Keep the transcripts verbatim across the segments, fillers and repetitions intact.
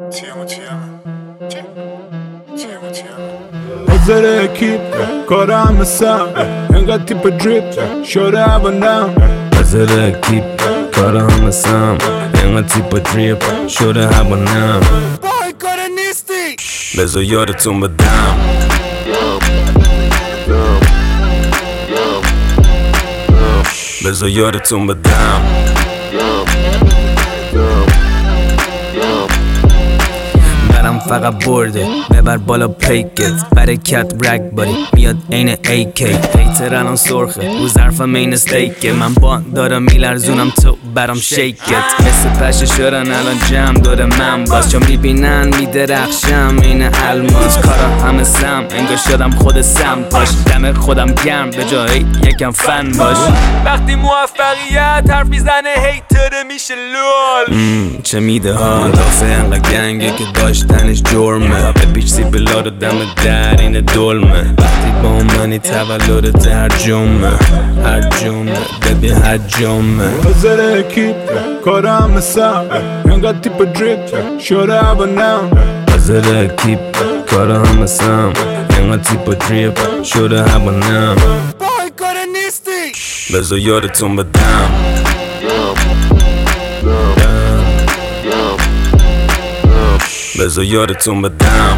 نظر اکیپ کارم مثم انقدر تیپ دریپ شده هوانم نظر اکیپ کارم مثم انقدر تیپ دریپ شده هوانم بای کار نیستی بذار یادتون بدم بذار یادتون بدم برم فقط برده ببر بالا پیکت برکت رگ باری میاد این ای کی هیتر الان سرخه رو ظرفم این استیکه من با دارم میلرزونم تو برام شیکت مثل پشه شدن الان جمع داره من باز چون میبینن میدرخشم این الماس کارا همه سم انگار شدم خود سم پاش دم خودم گرم به جایی یکم فن باش وقتی موفقیت حرف میزنه هیتر میشه لول چه میده ها دافه انقدر گنگه که داشتنش جرمه بپیچ بلا رو دم در این دلمه وقتی با منی تولد هر جمعه هر جمعه ببین هر جمعه نظر اکیپ کارم مثم انقدر تیپ دریپ شده هوانم نظر اکیپ کارم مثم انقدر تیپ دریپ شده هوانم بای کار نیستی بذار یادتون بدم بذار یادتون بدم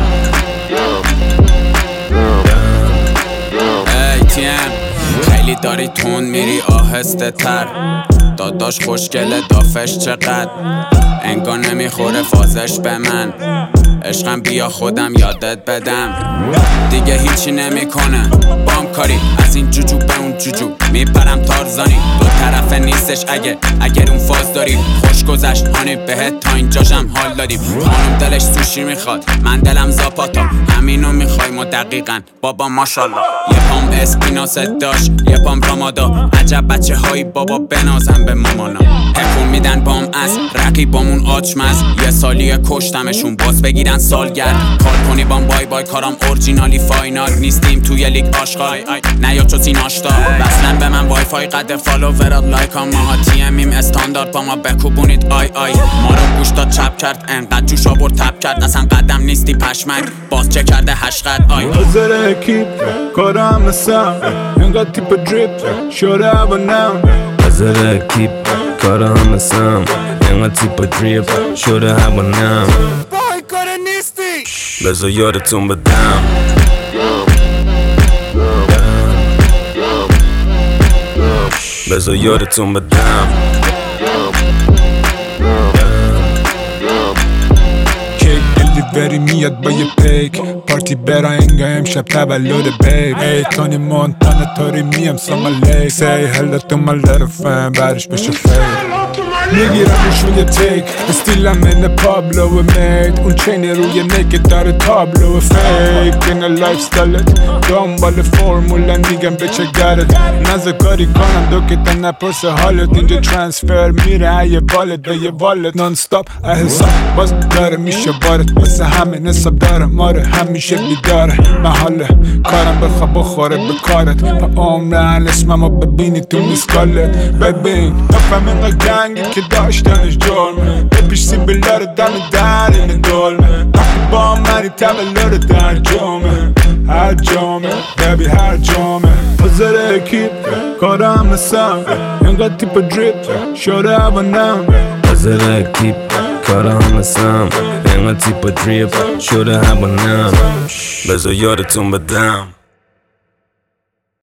ای تی ام خیلی داری تون میری آهسته تر داداش خوشگله دافش چقدر انگار نمیخوره فازش به من عشقم بیا خودم یادت بدم دیگه هیچی نمیکنه بام کاری از این جوجو به اون جوجو میپرم تارزانی دو طرفه نیستش اگه اگر اون فاز داری خوش گذشت هانی بهت تا اینجاشم حال دادیم خانم دلش سوشی میخواد من دلم زاپاتا همینو میخوای ما دقیقا بابا ماشالله یه پام اسپیناست داشت یه پام رامادا عجب بچه هایی بابا بنازم به مامانا حکوم میدن بام از رقیبامون آچمز یه سالی کشتمشون باز بگیرن سالگرد کار کنی بام بای بای کارم اورجینالی فاینال نیستیم توی لیگ آشغال نیا چو سین آشتا بسلن به من وای فای قد فالوورات لایک هم ماها تی امیم استاندارد با ما بکوبونید آی آی ما رو گوش داد چپ کرد انقدر جوش آورد تپ کرد اصلا قدم نیستی پشمک باز چه کرده هشقد آی نظر اکیپ کارم مثم انقدر تیپ دریپ شده هوانم نظر اکیپ کارم مثم انقدر تیپ دریپ شده هوانم بای کار نیستی بذار یادتون بدم بذار یادتون بدم کیک دلیوری میاد با یه پیک پارتی برا انگا امشب تولد بیب ای تونی مونتانا تاری میم سامالی سی هلا تو my little fan بعدش بشه فیل میگیرمش روی تیک استیلم این پابلو مید اون چین روی نکت داره تابلو فیک این لایف ستایلت دنبال فرمولا میگم به چه گرد نزد کاری کنم دو که تا نپرس حالت اینجا ترانسفر میره یه والت به یه والت نان ستاپ احساب باز داره میشه بارت واسه همین حساب داره ماره همیشه بیداره محاله کارم بخواه بخوره به کارت با عمرن اسممو ببینی تو میسکالت ببین نفهم اینقا گنگی که داشتنش جرمه بپیش سیبیلا رو دم در این دلمه وقتی با منی تولد در جامعه هر جامعه ببی هر جامعه نظر اکیپ کارم مثم انقدر تیپ دریپ شده هوانم نظر اکیپ کارم مثم انقدر تیپ دریپ شده هوانم بذار یادتون بدم